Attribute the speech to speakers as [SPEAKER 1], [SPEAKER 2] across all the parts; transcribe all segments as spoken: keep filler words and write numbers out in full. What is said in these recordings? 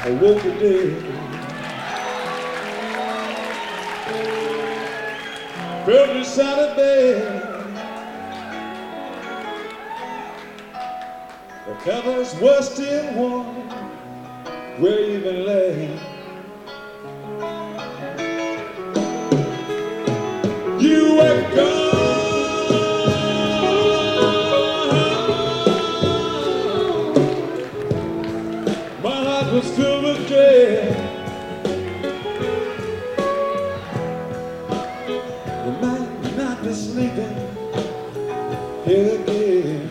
[SPEAKER 1] I woke the day. Felt beside a bed. The covers were still warm where you been laying. You were gone. My heart was filled with dread. You might not be sleeping here again.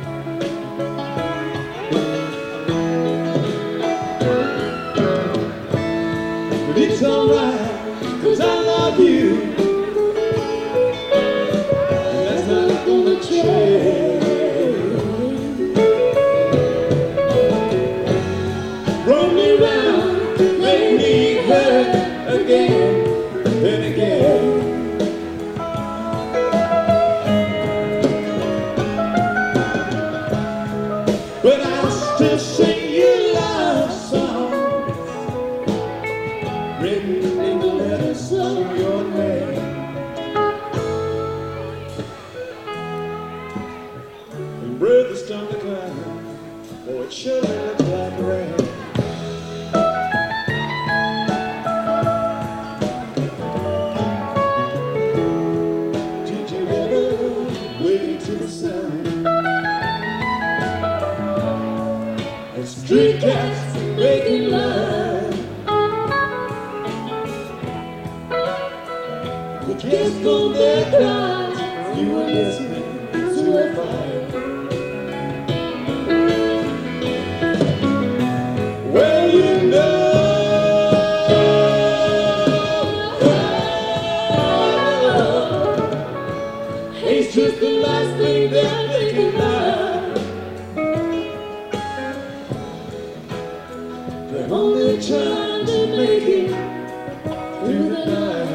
[SPEAKER 1] But it's alright, 'cause I love you. Roll me round, make me hurt again and again. But I'll still sing you love songs written in the letters of your name. And brothers don't cry, or it surely looks like rain. Street cats making love. The kids on their cries. You were listening to a fire. Well, you know, it's just the last thing they're thinking about. They're only trying to make it through the night.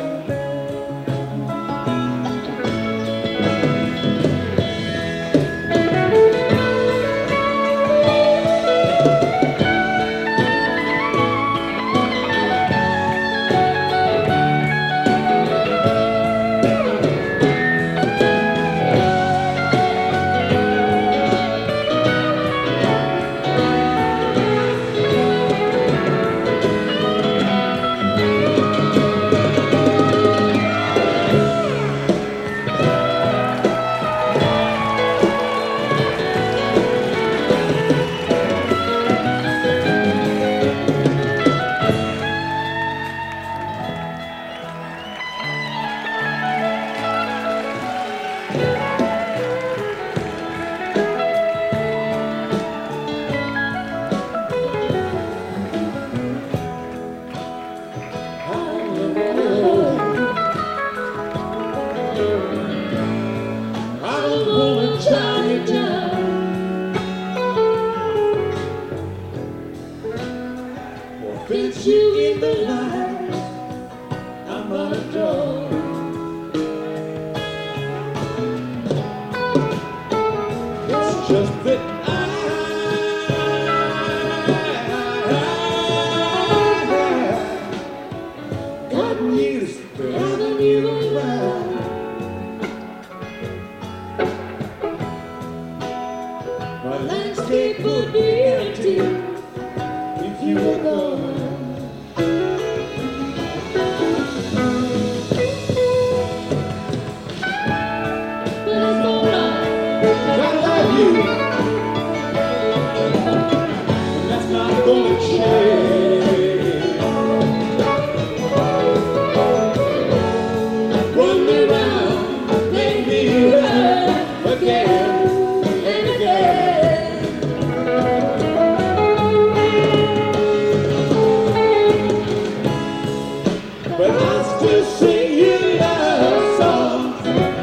[SPEAKER 1] Fix you in the light, I'm on a door. It's just that I got used to having you around. My landscape would be empty if you were gone. That's not gonna change. Run me round, make me hurt again and again. But I'll still sing you love songs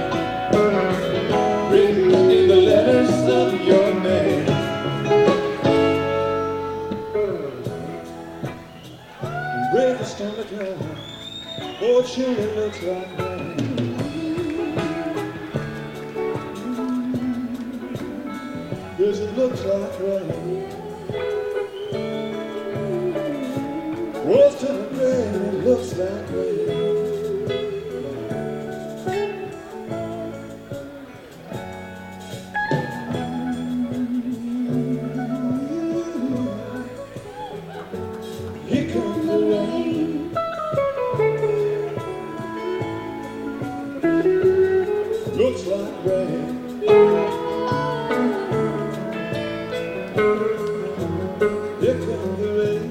[SPEAKER 1] written in the letters of your name. Breakfast on the ground, oh, sure it looks like rain. Yes, it looks like rain. Walls turn gray and it looks like rain. Here comes the rain. Looks like rain. Here comes the rain.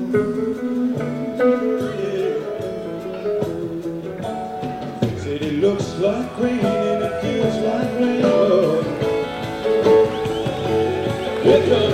[SPEAKER 1] Yeah. Said it looks like rain and it feels like rain. Oh. Here comes